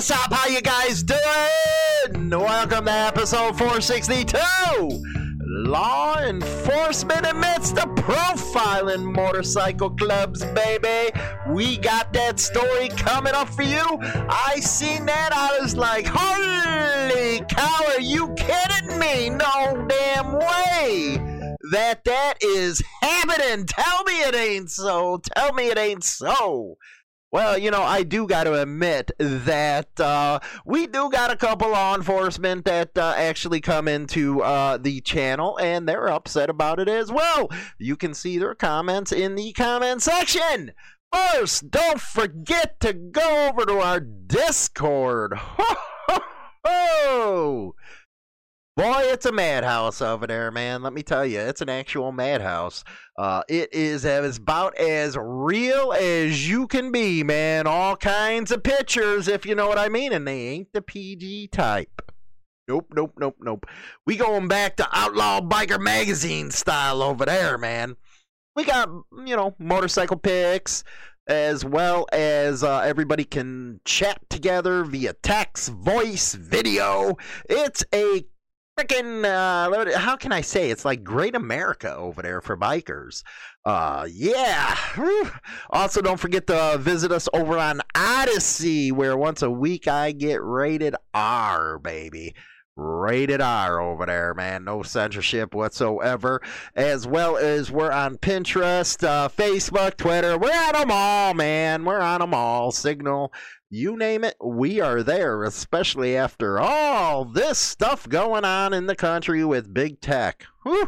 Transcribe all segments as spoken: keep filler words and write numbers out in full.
What's up? How you guys doing? Welcome to episode four sixty-two. Law enforcement admits to profiling motorcycle clubs, baby. We got that story coming up for you. I seen that. I was like, holy cow, are you kidding me? No damn way that that is happening. Tell me it ain't so. Tell me it ain't so. Well, you know, I do got to admit that uh, we do got a couple law enforcement that uh, actually come into uh, the channel, and they're upset about it as well. You can see their comments in the comment section. First, don't forget to go over to our Discord. Ho, ho, ho. Boy, it's a madhouse over there, man. Let me tell you, it's an actual madhouse. Uh, it is as about as real as you can be, man. All kinds of pictures, if you know what I mean, and they ain't the P G type. Nope, nope, nope, nope. We going back to Outlaw Biker Magazine style over there, man. We got, you know, motorcycle pics, as well as uh, everybody can chat together via text, voice, video. It's a freaking, uh, how can I say? It's like great America over there for bikers. Uh, yeah. Whew. Also, don't forget to uh, visit us over on Odyssey, where once a week I get rated R, baby. Rated R over there, man. No censorship whatsoever. As well as we're on Pinterest, uh, Facebook, Twitter. We're on them all, man. We're on them all. Signal. You name it, we are there, especially after all this stuff going on in the country with big tech. Whew.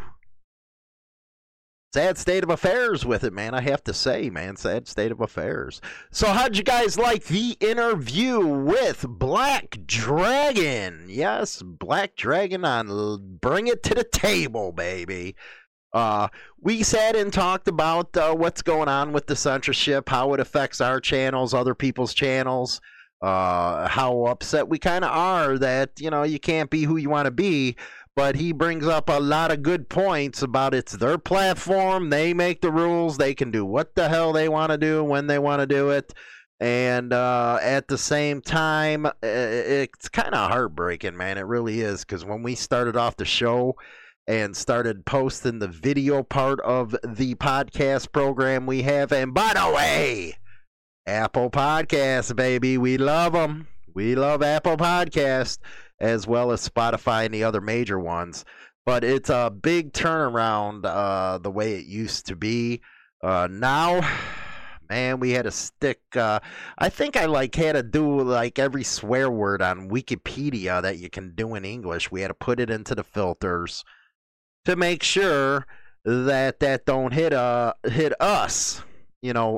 Sad state of affairs with it, man. I have to say, man, sad state of affairs. So how'd you guys like the interview with Black Dragon? Yes, Black Dragon on Bring It to the Table, baby. Uh, we sat and talked about uh, what's going on with the censorship, how it affects our channels, other people's channels, uh, how upset we kind of are that, you know, you can't be who you want to be. But he brings up a lot of good points about it's their platform. They make the rules. They can do what the hell they want to do when they want to do it. And uh, at the same time, it's kind of heartbreaking, man. It really is. Because when we started off the show and started posting the video part of the podcast program we have. And by the way, Apple Podcasts, baby. We love them. We love Apple Podcasts, as well as Spotify and the other major ones. But it's a big turnaround uh, the way it used to be. Uh, now, man, we had to stick. Uh, I think I like had to do like every swear word on Wikipedia that you can do in English. We had to put it into the filters to make sure that that don't hit uh hit us. You know,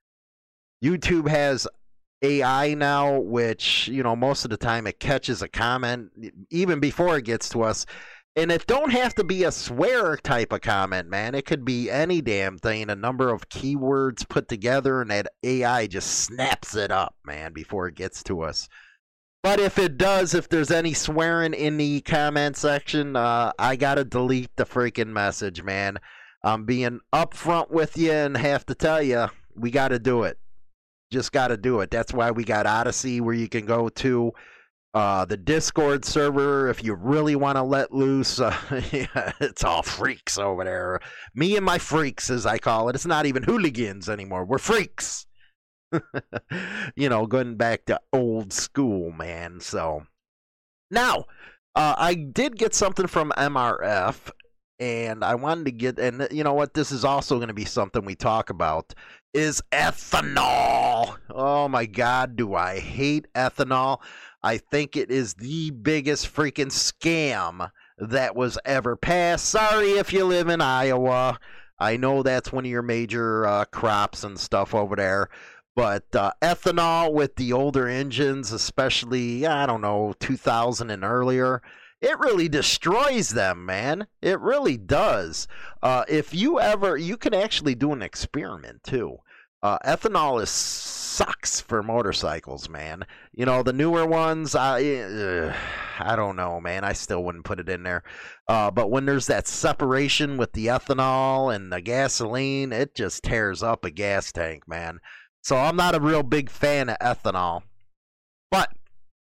YouTube has A I now, which, you know, most of the time it catches a comment even before it gets to us. And it don't have to be a swear type of comment, man. It could be any damn thing, a number of keywords put together, and that A I just snaps it up, man, before it gets to us. But if it does, if there's any swearing in the comment section, uh, I got to delete the freaking message, man. I'm being upfront with you and have to tell you, we got to do it. Just got to do it. That's why we got Odyssey, where you can go to uh, the Discord server if you really want to let loose. Uh, yeah, it's all freaks over there. Me and my freaks, as I call it. It's not even hooligans anymore. We're freaks. You know, going back to old school, man. So now, uh, I did get something from M R F, and I wanted to get, and you know what, this is also going to be something we talk about, is ethanol. Oh my God, do I hate ethanol. I think it is the biggest freaking scam that was ever passed. Sorry if you live in Iowa. I know that's one of your major uh, crops and stuff over there. But uh, ethanol with the older engines, especially, I don't know, two thousand and earlier, it really destroys them, man. It really does. Uh, if you ever, you can actually do an experiment, too. Uh, ethanol is sucks for motorcycles, man. You know, the newer ones, I, uh, I don't know, man. I still wouldn't put it in there. Uh, but when there's that separation with the ethanol and the gasoline, it just tears up a gas tank, man. So I'm not a real big fan of ethanol. But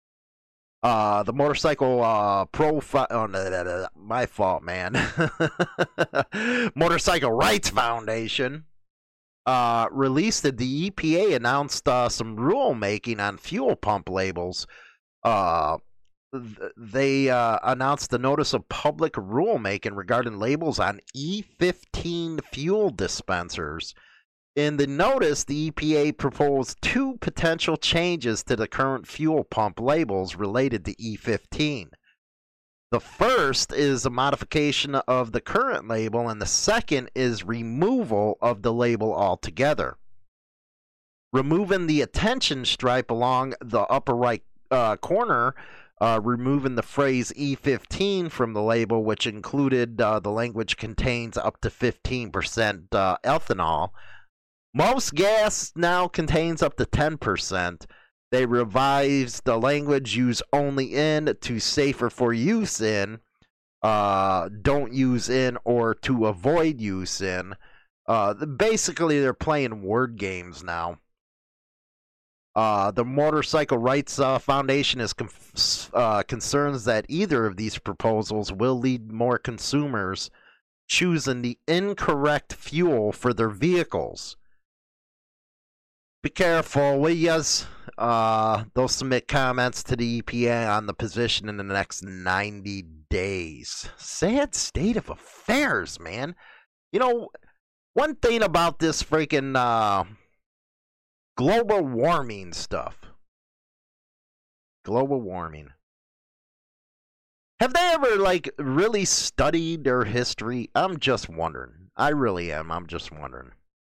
Uh, the motorcycle uh, profile. Oh, no, no, no, my fault, man. Motorcycle Rights Foundation uh, released that the E P A announced uh, some rulemaking on fuel pump labels. Uh, th- they uh, announced the notice of public rulemaking regarding labels on E fifteen fuel dispensers. In the notice, the E P A proposed two potential changes to the current fuel pump labels related to E fifteen. The first is a modification of the current label, and the second is removal of the label altogether. Removing the attention stripe along the upper right uh, corner, uh, removing the phrase E fifteen from the label, which included uh, the language contains up to fifteen percent uh, ethanol. Most gas now contains up to ten percent. They revised the language use only in to safer for use in, uh, don't use in, or to avoid use in. Uh, basically, they're playing word games now. Uh, the Motorcycle Rights uh, Foundation is conf- uh, concerns that either of these proposals will lead more consumers choosing the incorrect fuel for their vehicles. Be careful, will yas? Uh, they'll submit comments to the E P A on the position in the next ninety days. Sad state of affairs, man. You know, one thing about this freaking uh, global warming stuff. Global warming. Have they ever, like, really studied their history? I'm just wondering. I really am. I'm just wondering.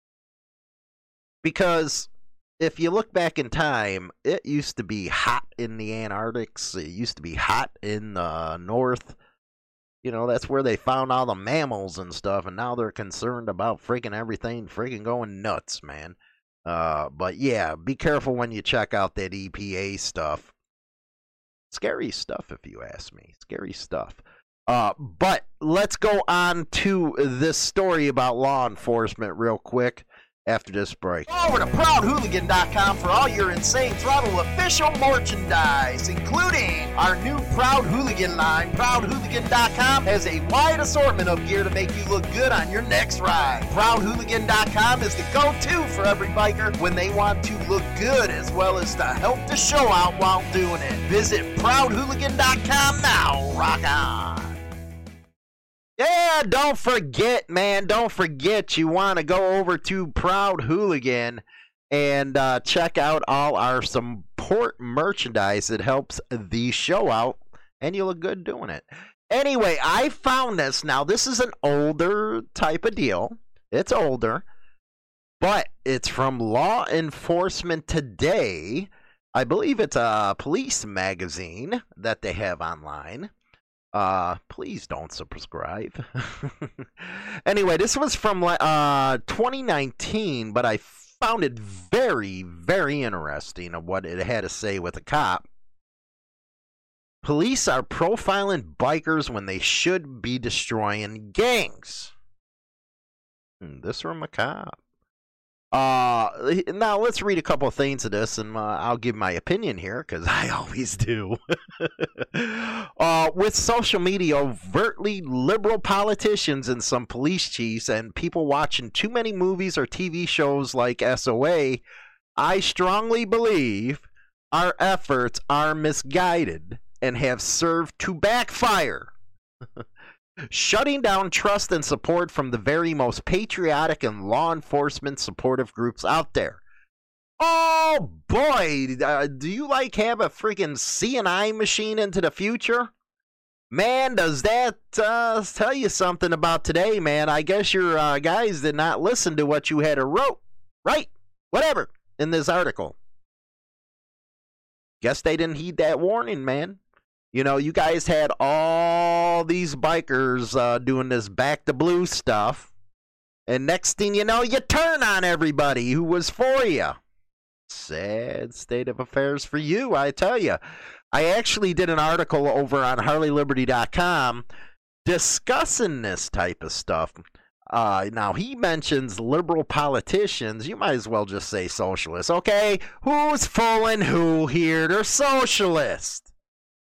Because if you look back in time, it used to be hot in the Antarctics. It used to be hot in the north. You know, that's where they found all the mammals and stuff. And now they're concerned about freaking everything freaking going nuts, man. Uh, but yeah, be careful when you check out that E P A stuff. Scary stuff, if you ask me. Scary stuff. Uh, but let's go on to this story about law enforcement real quick. After this break. Over to Proud Hooligan dot com for all your Insane Throttle official merchandise, including our new Proud Hooligan line. Proud Hooligan dot com has a wide assortment of gear to make you look good on your next ride. Proud Hooligan dot com is the go-to for every biker when they want to look good as well as to help the show out while doing it. Visit Proud Hooligan dot com now. Rock on. Yeah, don't forget, man. Don't forget you want to go over to Proud Hooligan and uh, check out all our support merchandise. It helps the show out, and you look good doing it. Anyway, I found this. Now, this is an older type of deal. It's older, but it's from Law Enforcement Today. I believe it's a police magazine that they have online. Uh, please don't subscribe. Anyway, this was from uh twenty nineteen, but I found it very, very interesting of what it had to say with a cop. Police are profiling bikers when they should be destroying gangs. This from a cop. Uh, now let's read a couple of things of this, and uh, I'll give my opinion here, because I always do. uh, with social media, overtly liberal politicians and some police chiefs and people watching too many movies or T V shows like S O A, I strongly believe our efforts are misguided and have served to backfire. Shutting down trust and support from the very most patriotic and law enforcement supportive groups out there. Oh boy, uh, do you like have a freaking C N I machine into the future? Man, does that uh, tell you something about today, man? I guess your uh, guys did not listen to what you had to wrote, right? Whatever, in this article. Guess they didn't heed that warning, man. You know, you guys had all these bikers uh, doing this back to blue stuff. And next thing you know, you turn on everybody who was for you. Sad state of affairs for you, I tell you. I actually did an article over on Harley Liberty dot com discussing this type of stuff. Uh, now, he mentions liberal politicians. You might as well just say socialists, okay? Who's fooling who here? They're socialists.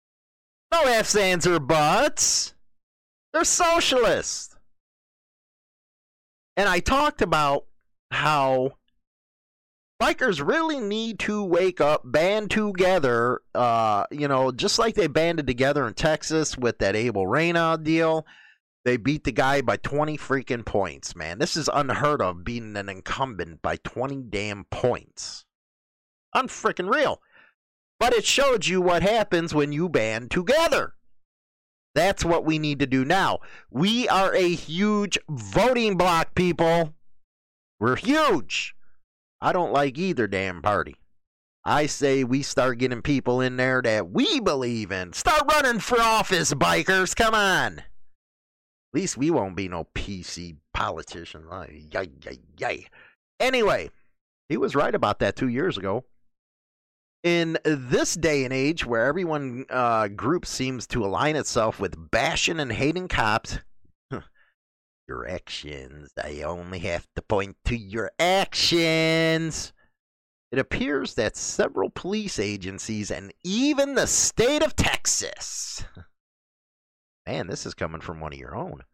No ifs, ands, or buts. They're socialists. And I talked about how bikers really need to wake up, band together, uh, you know, just like they banded together in Texas with that Abel Reyna deal. They beat the guy by twenty freaking points, man. This is unheard of, beating an incumbent by twenty damn points. Unfreaking real. But it showed you what happens when you band together. That's what we need to do now. We are a huge voting bloc, people. We're huge. I don't like either damn party. I say we start getting people in there that we believe in. Start running for office, bikers. Come on. At least we won't be no P C politicians. Yay, yay, yay. Anyway, he was right about that two years ago. In this day and age where everyone uh, group seems to align itself with bashing and hating cops, your actions, I only have to point to your actions. It appears that several police agencies and even the state of Texas, man, this is coming from one of your own,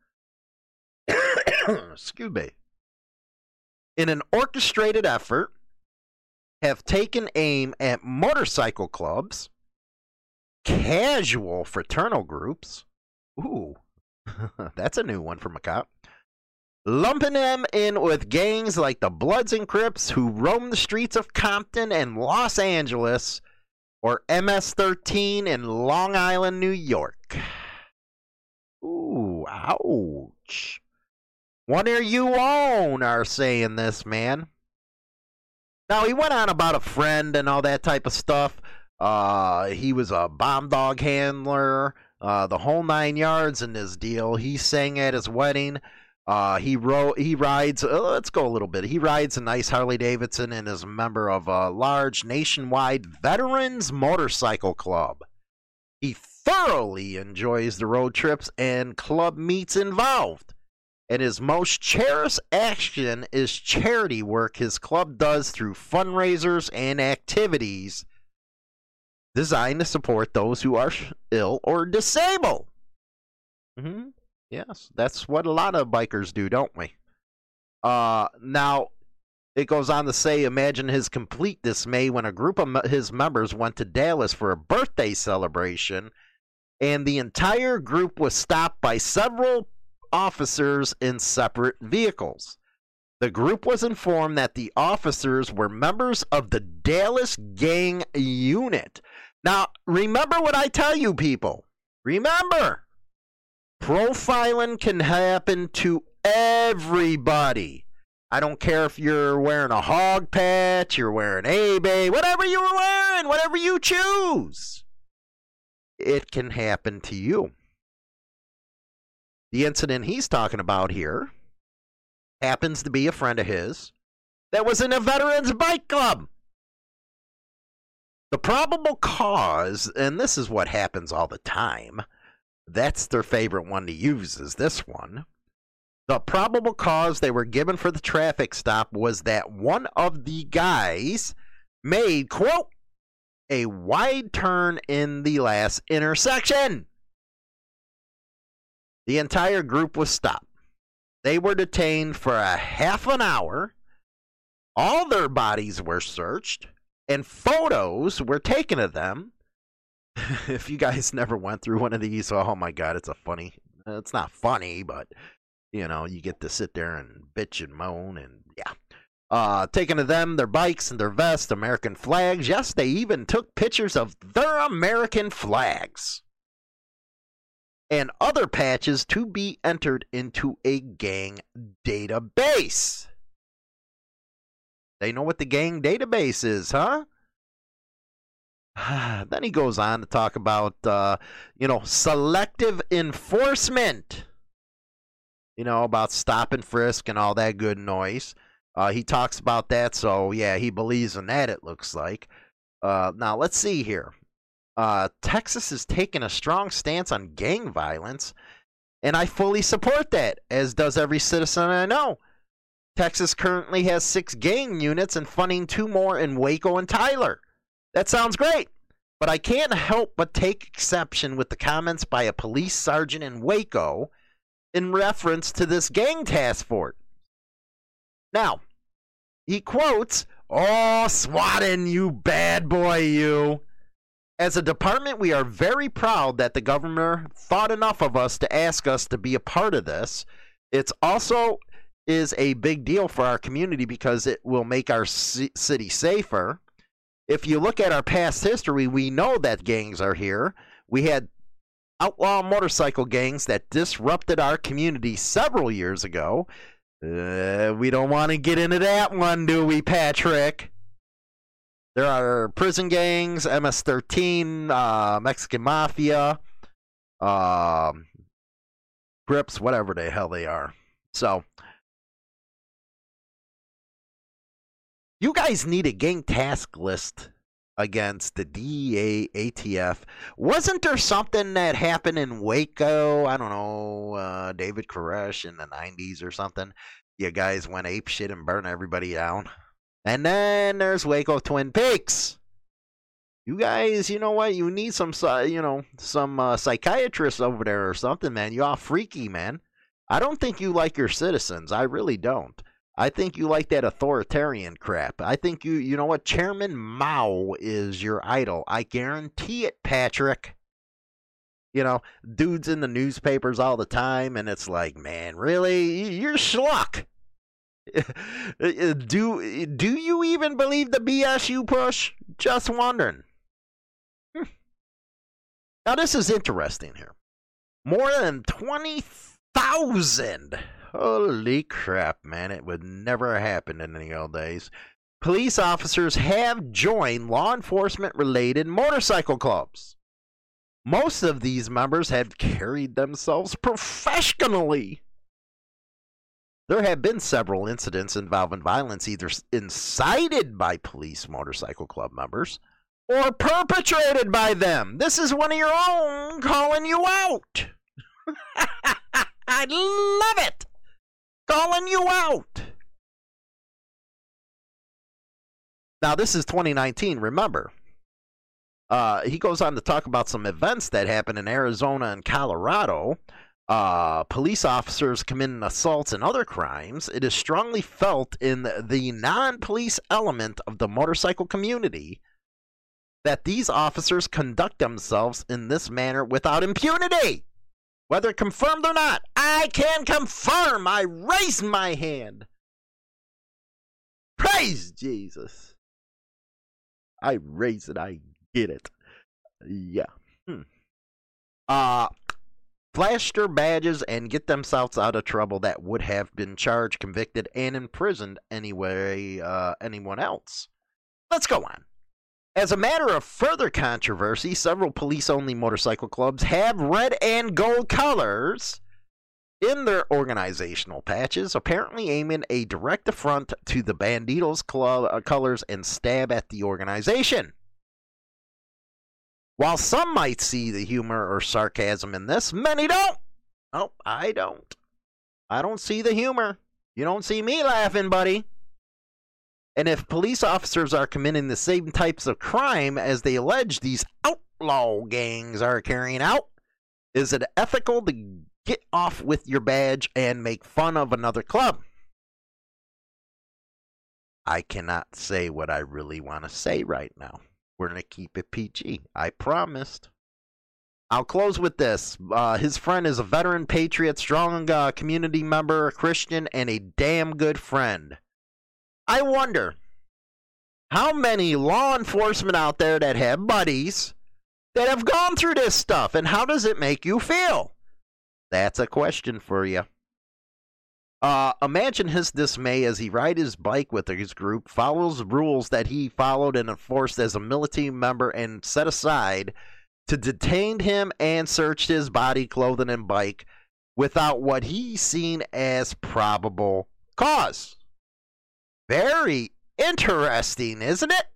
excuse me, in an orchestrated effort, have taken aim at motorcycle clubs, casual fraternal groups, ooh, that's a new one from a cop, lumping them in with gangs like the Bloods and Crips who roam the streets of Compton and Los Angeles, or M S thirteen in Long Island, New York. Ooh, ouch. One of you own are saying this, man. Now, he went on about a friend and all that type of stuff. Uh, he was a bomb dog handler, uh, the whole nine yards in this deal. He sang at his wedding. Uh, he wrote, he rides, uh, let's go a little bit. He rides a nice Harley Davidson and is a member of a large nationwide veterans motorcycle club. He thoroughly enjoys the road trips and club meets involved. And his most cherished action is charity work his club does through fundraisers and activities designed to support those who are ill or disabled. Mm-hmm. Yes, that's what a lot of bikers do, don't we? Uh, now, it goes on to say, imagine his complete dismay when a group of his members went to Dallas for a birthday celebration, and the entire group was stopped by several officers in separate vehicles. The group was informed that the officers were members of the Dallas Gang Unit. Now, remember what I tell you, people. Remember, profiling can happen to everybody. I don't care if you're wearing a hog patch, you're wearing A-Bay, whatever you were wearing, whatever you choose. It can happen to you. The incident he's talking about here happens to be a friend of his that was in a veterans bike club. The probable cause, and this is what happens all the time, that's their favorite one to use, is this one. The probable cause they were given for the traffic stop was that one of the guys made, quote, a wide turn in the last intersection. The entire group was stopped. They were detained for a half an hour. All their bodies were searched, and photos were taken of them. If you guys never went through one of these, oh my God, it's a funny, it's not funny, but, you know, you get to sit there and bitch and moan, and yeah. Uh, taken of them, their bikes and their vests, American flags. Yes, they even took pictures of their American flags. And other patches to be entered into a gang database. They know what the gang database is, huh? Then he goes on to talk about, uh, you know, selective enforcement. You know, about stop and frisk and all that good noise. Uh, he talks about that, so yeah, he believes in that, it looks like. Uh, now, let's see here. Uh, Texas is taking a strong stance on gang violence, and I fully support that, as does every citizen I know. Texas currently has six gang units and funding two more in Waco and Tyler. That sounds great. But I can't help but take exception with the comments by a police sergeant in Waco in reference to this gang task force. Now, he quotes, "Oh, swatting, you bad boy, you. As a department, we are very proud that the governor thought enough of us to ask us to be a part of this. It's also is a big deal for our community because it will make our c- city safer. If you look at our past history, we know that gangs are here. We had outlaw motorcycle gangs that disrupted our community several years ago. Uh, we don't want to get into that one, do we, Patrick? There are prison gangs, M S thirteen, uh, Mexican Mafia, uh, Crips, whatever the hell they are. So, you guys need a gang task list against the D E A, A T F. Wasn't there something that happened in Waco? I don't know, uh, David Koresh in the nineties or something. You guys went ape shit and burned everybody down. And then there's Waco Twin Peaks. You guys, you know what? You need some, you know, some uh, psychiatrists over there or something, man. You all freaky, man. I don't think you like your citizens. I really don't. I think you like that authoritarian crap. I think you, you know what? Chairman Mao is your idol. I guarantee it, Patrick. You know, dudes in the newspapers all the time, and it's like, man, really? You're schluck. do, do you even believe the B S you push? Just wondering. Hmm. Now, this is interesting here. More than twenty thousand. Holy crap, man. It would never happen in the old days. Police officers have joined law enforcement-related motorcycle clubs. Most of these members have carried themselves professionally. There have been several incidents involving violence either incited by police motorcycle club members or perpetrated by them. This is one of your own calling you out. I love it. Calling you out. Now, this is twenty nineteen, remember. Uh, he goes on to talk about some events that happened in Arizona and Colorado. Uh, police officers committing assaults and other crimes. It is strongly felt in the non-police element of the motorcycle community that these officers conduct themselves in this manner without impunity. Whether confirmed or not, I can confirm. I raise my hand. Praise Jesus. I raise it. I get it. Yeah. Hmm. Uh, flash their badges and get themselves out of trouble that would have been charged, convicted, and imprisoned anyway, uh, anyone else. Let's go on. As a matter of further controversy, several police-only motorcycle clubs have red and gold colors in their organizational patches, apparently aiming a direct affront to the Banditos club uh, colors and stab at the organization. While some might see the humor or sarcasm in this, many don't. Nope, I don't. I don't see the humor. You don't see me laughing, buddy. And if police officers are committing the same types of crime as they allege these outlaw gangs are carrying out, is it ethical to get off with your badge and make fun of another club? I cannot say what I really want to say right now. We're going to keep it P G. I promised. I'll close with this. Uh, his friend is a veteran patriot, strong uh, community member, a Christian, and a damn good friend. I wonder how many law enforcement out there that have buddies that have gone through this stuff, and how does it make you feel? That's a question for you. Uh, imagine his dismay as he rides his bike with his group, follows rules that he followed and enforced as a military member, and set aside to detain him and search his body, clothing, and bike without what he's seen as probable cause. Very interesting, isn't it?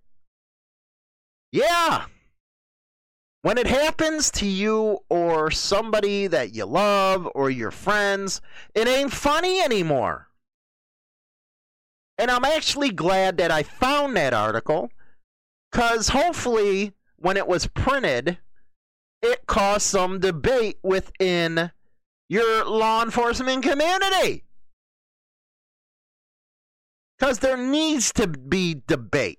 Yeah. When it happens to you or somebody that you love or your friends, it ain't funny anymore. And I'm actually glad that I found that article, because hopefully when it was printed, it caused some debate within your law enforcement community. Because there needs to be debate.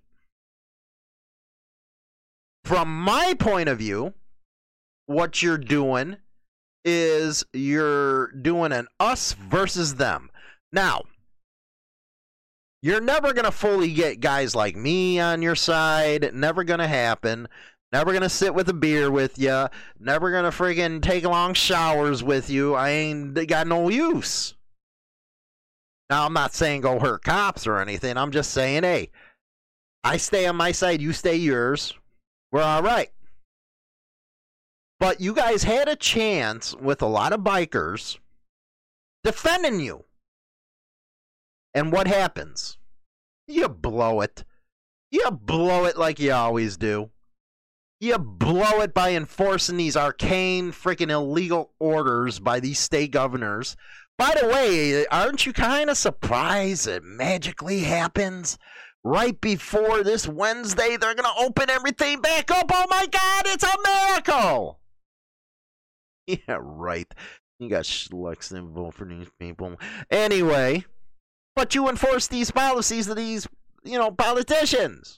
From my point of view, what you're doing is you're doing an us versus them. Now, you're never going to fully get guys like me on your side. Never going to happen. Never going to sit with a beer with you. Never going to friggin' take long showers with you. I ain't got no use. Now, I'm not saying go hurt cops or anything. I'm just saying, hey, I stay on my side. You stay yours. We're all right. But you guys had a chance with a lot of bikers defending you. And what happens? You blow it. You blow it like you always do. You blow it by enforcing these arcane, freaking illegal orders by these state governors. By the way, aren't you kind of surprised it magically happens? Right before this Wednesday, they're going to open everything back up. Oh my God, it's a miracle! Yeah, right. You got schlucks that vote for these people. Anyway, but you enforce these policies of these, you know, politicians.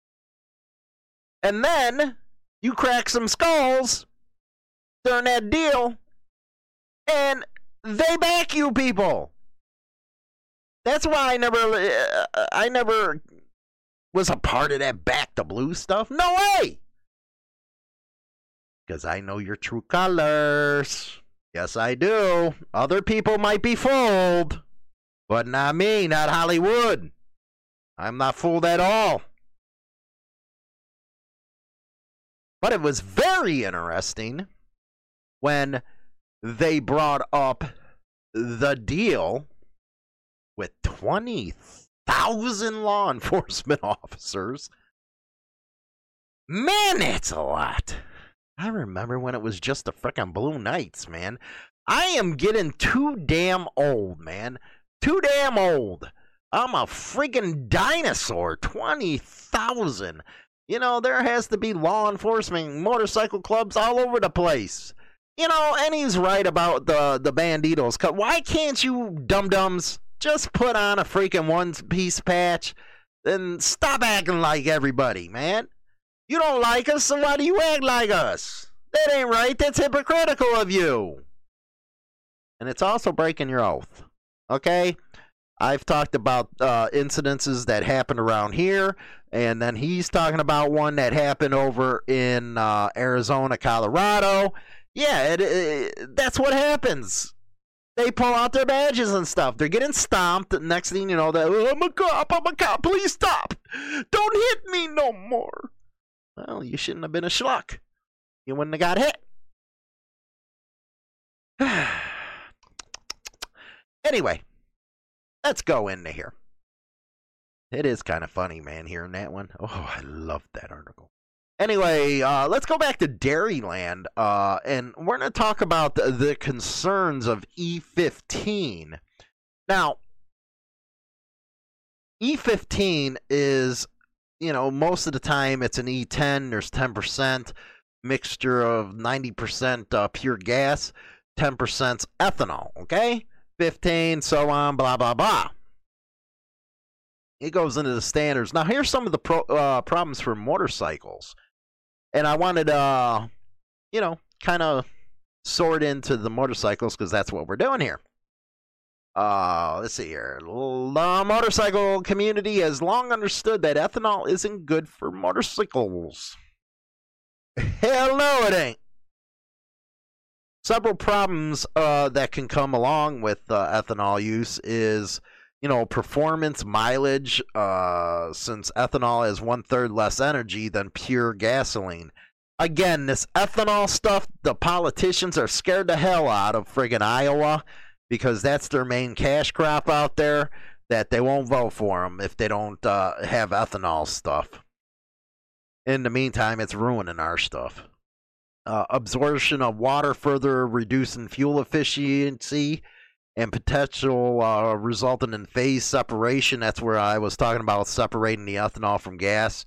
And then you crack some skulls during that deal, and they back you people. That's why I never, uh, I never was a part of that back the blue stuff. No way. Because I know your true colors. Yes, I do. Other people might be fooled, but not me, not Hollywood. I'm not fooled at all. But it was very interesting when they brought up the deal with twenty thousand law enforcement officers. Man, that's a lot. I remember when it was just the frickin' Blue Knights, man. I am getting too damn old, man. Too damn old. I'm a freaking dinosaur. twenty thousand. You know, there has to be law enforcement motorcycle clubs all over the place. You know, and he's right about the, the banditos. Why can't you dum-dums just put on a freaking one-piece patch and stop acting like everybody, man? You don't like us, so why do you act like us? That ain't right. That's hypocritical of you. And it's also breaking your oath. Okay? I've talked about uh, incidences that happened around here, and then he's talking about one that happened over in uh, Arizona, Colorado. Yeah, it, it, that's what happens. They pull out their badges and stuff. They're getting stomped. Next thing you know, they're, oh, I'm a cop, I'm a cop, please stop. Don't hit me no more. Well, you shouldn't have been a schluck. You wouldn't have got hit. Anyway, let's go into here. It is kind of funny, man, hearing that one. Oh, I love that article. Anyway, uh, let's go back to Dairyland, uh, and we're going to talk about the, the concerns of E fifteen. Now, E fifteen is, you know, most of the time it's an E ten. There's ten percent mixture of ninety percent uh, pure gas, ten percent ethanol, okay? fifteen, so on, blah, blah, blah. It goes into the standards. Now, here's some of the pro, uh, problems for motorcycles. And I wanted to, uh, you know, kind of sort into the motorcycles because that's what we're doing here. Uh, let's see here. The motorcycle community has long understood that ethanol isn't good for motorcycles. Hell no, it ain't. Several problems uh, that can come along with uh, ethanol use is, you know, performance, mileage, uh, since ethanol has one-third less energy than pure gasoline. Again, this ethanol stuff, the politicians are scared the hell out of friggin' Iowa because that's their main cash crop out there, that they won't vote for them if they don't uh, have ethanol stuff. In the meantime, it's ruining our stuff. Uh, absorption of water further reducing fuel efficiency and potential uh, resulting in phase separation. That's where I was talking about separating the ethanol from gas.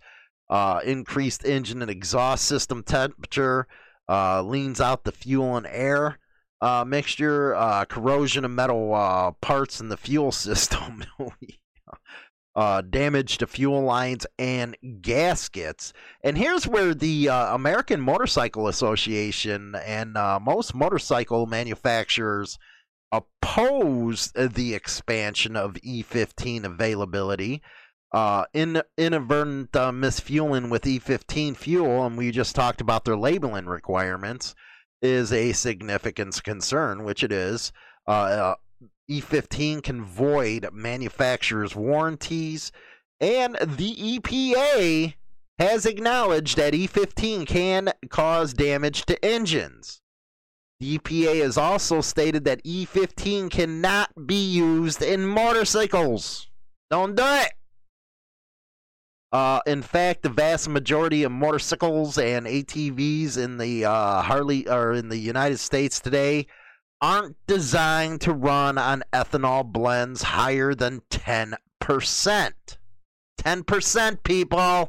uh, increased engine and exhaust system temperature, uh, leans out the fuel and air uh, mixture, uh, corrosion of metal uh, parts in the fuel system. Uh, damage to fuel lines and gaskets. And here's where the uh, American Motorcycle Association and uh, most motorcycle manufacturers oppose the expansion of E fifteen availability. Uh, in, inadvertent uh, misfueling with E fifteen fuel, and we just talked about their labeling requirements, is a significant concern, which it is. Uh, uh, E fifteen can void manufacturers' warranties, and the E P A has acknowledged that E fifteen can cause damage to engines. The E P A has also stated that E fifteen cannot be used in motorcycles. Don't do it! Uh, in fact, the vast majority of motorcycles and A T Vs in the uh, Harley or in the United States today aren't designed to run on ethanol blends higher than ten percent. ten percent, people!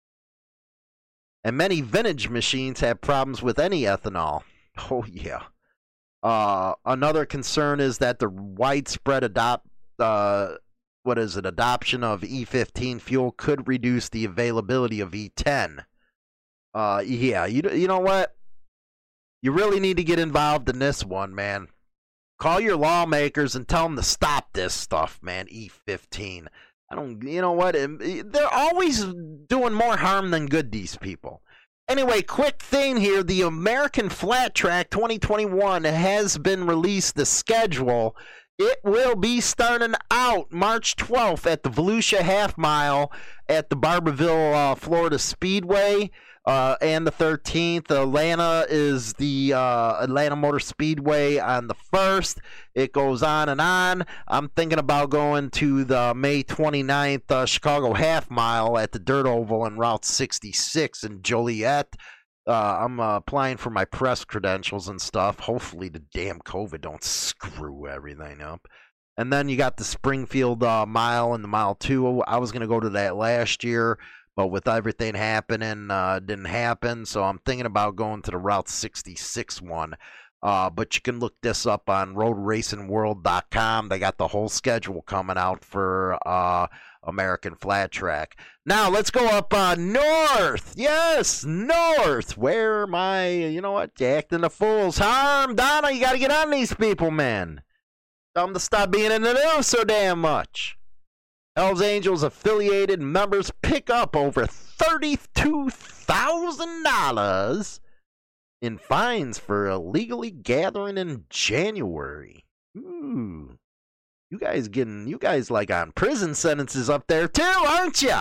And many vintage machines have problems with any ethanol. Oh, yeah. Uh, another concern is that the widespread adopt, uh, what is it, adoption of E fifteen fuel could reduce the availability of E ten. Uh, yeah, you, you know what? You really need to get involved in this one, man. Call your lawmakers and tell them to stop this stuff, man. E fifteen. I don't, you know what? They're always doing more harm than good, these people. Anyway, quick thing here. The American Flat Track twenty twenty-one has been released, the schedule. It will be starting out March twelfth at the Volusia Half Mile at the Barberville, uh, Florida Speedway. Uh, and the thirteenth, Atlanta is the uh, Atlanta Motor Speedway on the first. It goes on and on. I'm thinking about going to the May twenty-ninth uh, Chicago Half Mile at the Dirt Oval on Route sixty-six in Joliet. Uh, I'm uh, applying for my press credentials and stuff. Hopefully the damn COVID don't screw everything up. And then you got the Springfield uh, Mile and the Mile two. I was going to go to that last year, but with everything happening, uh, it didn't happen. So I'm thinking about going to the Route sixty-six one. Uh, but you can look this up on road racing world dot com. They got the whole schedule coming out for uh, American Flat Track. Now, let's go up uh, north. Yes, north. Where my, you know what, you acting the fool's harm. Donna, you got to get on these people, man. Tell them to stop being in the news so damn much. Hells Angels affiliated members pick up over thirty-two thousand dollars in fines for illegally gathering in January. Ooh. You guys getting, you guys like on prison sentences up there too, aren't you?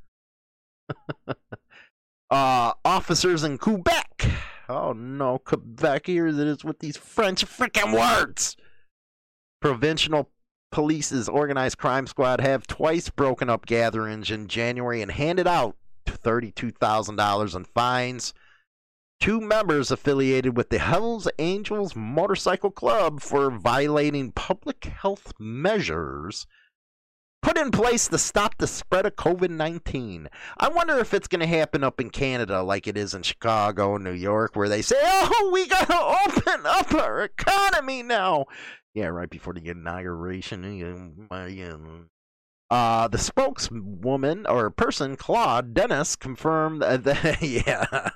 uh, officers in Quebec. Oh no, Quebec, here it is with these French freaking words. Provincial Police's organized crime squad have twice broken up gatherings in January and handed out thirty-two thousand dollars in fines. Two members affiliated with the Hells Angels Motorcycle Club for violating public health measures put in place to stop the spread of COVID nineteen. I wonder if it's going to happen up in Canada like it is in Chicago, New York, where they say, oh, we got to open up our economy now. Yeah, right before the inauguration. Uh, the spokeswoman or person, Claude Dennis, confirmed that, yeah,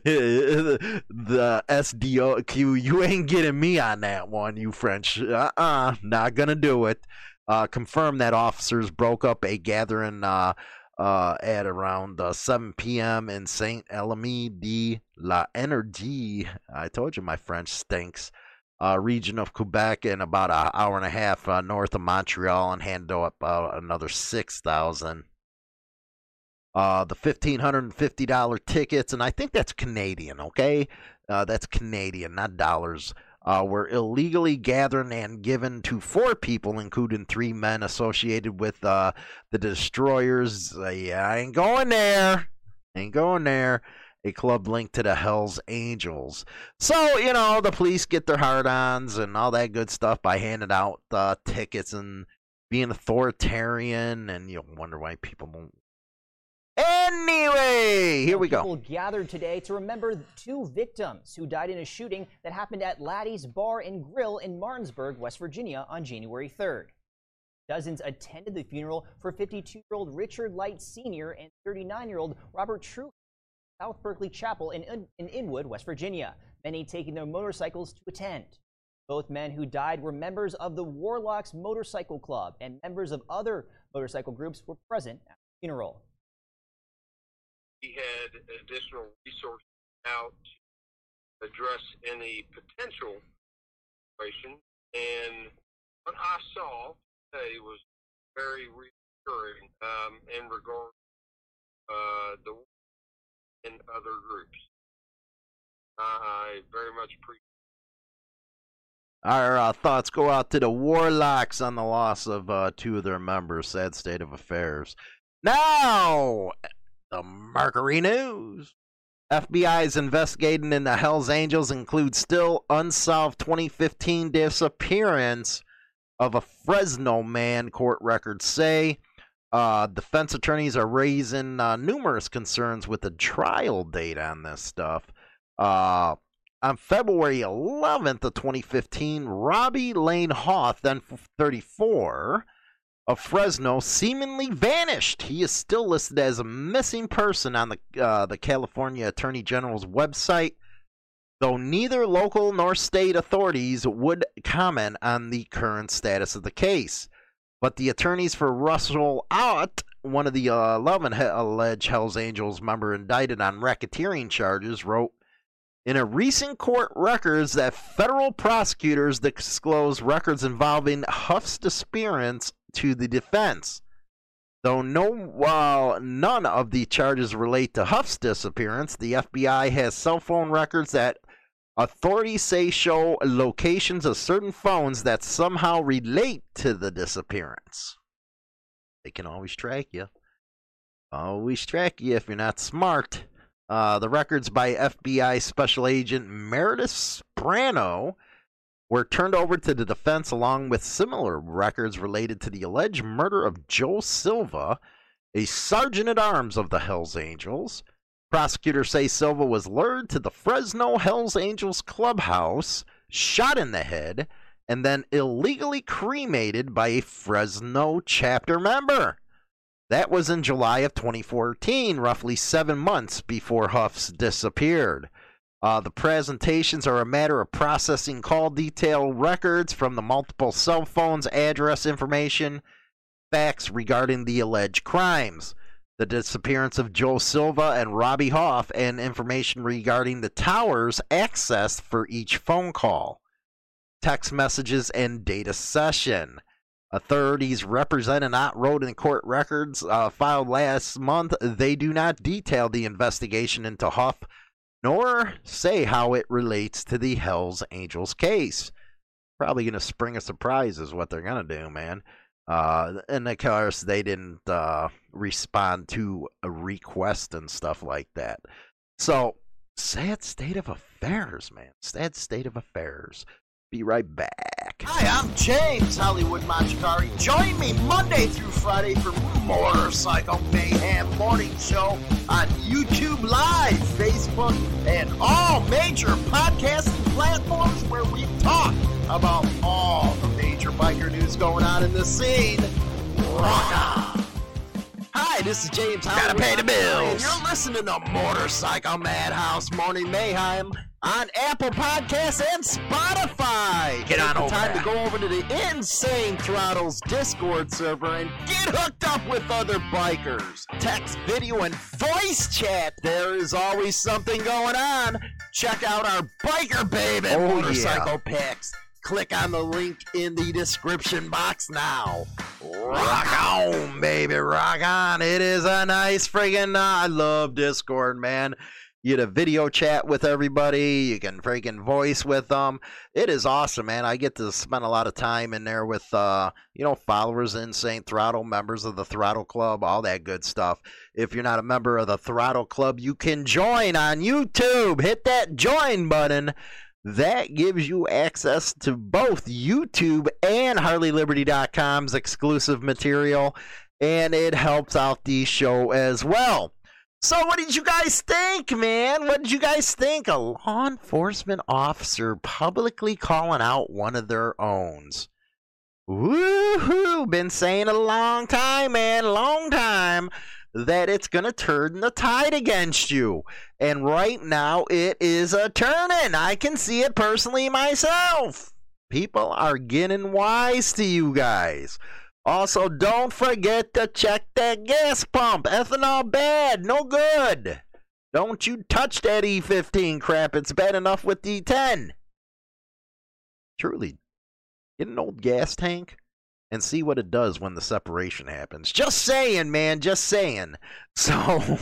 the S D O Q, you ain't getting me on that one, you French. Uh-uh, not gonna do it. Uh, confirmed that officers broke up a gathering uh, uh, at around uh, seven p.m. in Saint Elamy de la Energie. I told you my French stinks. Uh, region of Quebec, and about an hour and a half uh, north of Montreal, and handed up uh, another six thousand. Uh, the fifteen fifty dollars tickets, and I think that's Canadian, okay? Uh, that's Canadian, not dollars. Uh, were illegally gathered and given to four people, including three men associated with uh, the Destroyers. Uh, yeah, I ain't going there. Ain't going there. A club linked to the Hells Angels. So, you know, the police get their hard-ons and all that good stuff by handing out uh, tickets and being authoritarian, and you wonder why people don't. Anyway, here we go. People gathered today to remember two victims who died in a shooting that happened at Laddie's Bar and Grill in Martinsburg, West Virginia on January third. Dozens attended the funeral for fifty-two-year-old Richard Light Senior and thirty-nine-year-old Robert True, South Berkeley Chapel in, in Inwood, West Virginia, many taking their motorcycles to attend. Both men who died were members of the Warlocks Motorcycle Club, and members of other motorcycle groups were present at the funeral. We had additional resources out to address any potential situation, and what I saw today was very reassuring um, in regard to uh, the and other groups. I very much appreciate. Our uh, thoughts go out to the Warlocks on the loss of uh, two of their members. Sad state of affairs. Now, the Mercury News. F B I is investigating in the Hells Angels include still unsolved twenty fifteen disappearance of a Fresno man, court records say. Uh, defense attorneys are raising uh, numerous concerns with the trial date on this stuff. Uh, on February eleventh of twenty fifteen, Robbie Lane Hoth, then thirty-four, of Fresno, seemingly vanished. He is still listed as a missing person on the uh, the California Attorney General's website, though neither local nor state authorities would comment on the current status of the case. But the attorneys for Russell Ott, one of the uh, eleven he- alleged Hells Angels member indicted on racketeering charges, wrote in a recent court records that federal prosecutors disclosed records involving Huff's disappearance to the defense. Though no, uh, none of the charges relate to Huff's disappearance, the F B I has cell phone records that authorities say show locations of certain phones that somehow relate to the disappearance. They can always track you. Always track you if you're not smart. Uh, the records by F B I Special Agent Meredith Sprano were turned over to the defense along with similar records related to the alleged murder of Joe Silva, a sergeant-at-arms of the Hells Angels. Prosecutors say Silva was lured to the Fresno Hells Angels clubhouse, shot in the head, and then illegally cremated by a Fresno chapter member. That was in July of twenty fourteen, roughly seven months before Huff's disappeared. Uh, the presentations are a matter of processing call detail records from the multiple cell phones, address information, facts regarding the alleged crimes, the disappearance of Joe Silva and Robbie Hoff, and information regarding the towers accessed for each phone call, text messages, and data session. Authorities representing Ott wrote in court records uh, filed last month they do not detail the investigation into Huff, nor say how it relates to the Hells Angels case. Probably going to spring a surprise is what they're going to do, man. Uh, and of course, they didn't uh, respond to a request and stuff like that. So, sad state of affairs, man. Sad state of affairs. Be right back. Hi, I'm James Hollywood Machikari. Join me Monday through Friday for Motorcycle Mayhem Morning Show on YouTube Live, Facebook, and all major podcasting platforms where we talk about all the major biker news going on in the scene. Rock on! Hi, this is James Hollywood. Gotta pay the bills. And you're listening to Motorcycle Madhouse Morning Mayhem on Apple Podcasts and Spotify. Get on Take the over time there. to go over to the Insane Throttles Discord server and get hooked up with other bikers. Text, video, and voice chat. There is always something going on. Check out our Biker Babe and Oh, Motorcycle Pics. Click on the link in the description box now. Rock on, baby, rock on. It is a nice friggin', uh, I love Discord, man. You get a video chat with everybody. You can freaking voice with them. It is awesome, man. I get to spend a lot of time in there with, uh, you know, followers in Saint Throttle, members of the Throttle Club, all that good stuff. If you're not a member of the Throttle Club, you can join on YouTube. Hit that join button. That gives you access to both YouTube and Harley Liberty dot com's exclusive material, and it helps out the show as well. So what did you guys think, man? What did you guys think? A law enforcement officer publicly calling out one of their owns. Woohoo! Been saying a long time, man, long time, that it's going to turn the tide against you. And right now it is a turning. I can see it personally myself. People are getting wise to you guys. Also, don't forget to check that gas pump. Ethanol bad, no good. Don't you touch that E fifteen crap. It's bad enough with D ten. Truly, get an old gas tank and see what it does when the separation happens. Just saying, man, just saying. So,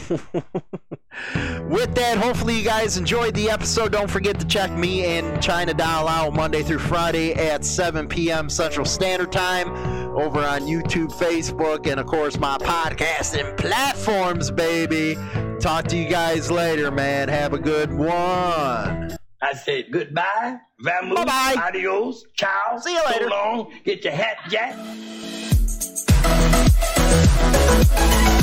with that, hopefully you guys enjoyed the episode. Don't forget to check me and China Doll out Monday through Friday at seven p.m. Central Standard Time over on YouTube, Facebook, and, of course, my podcasting platforms, baby. Talk to you guys later, man. Have a good one. I said goodbye, vamoose, Bye-bye. adios, ciao, See you later. so long, get your hat jack.